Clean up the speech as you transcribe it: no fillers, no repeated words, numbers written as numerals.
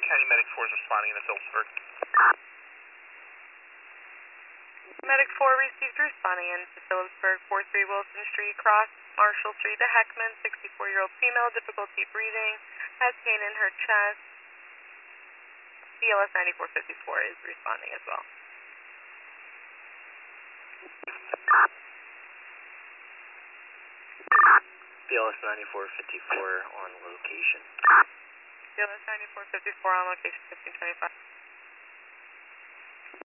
County Medic 4 is responding to Phillipsburg. Medic 4 received responding into Phillipsburg, 43 Wilson Street, cross Marshall Street to Heckman, 64-year-old female, difficulty breathing, has pain in her chest. BLS 9454 is responding as well. BLS 9454 on location. BLS 9454 on location 1525.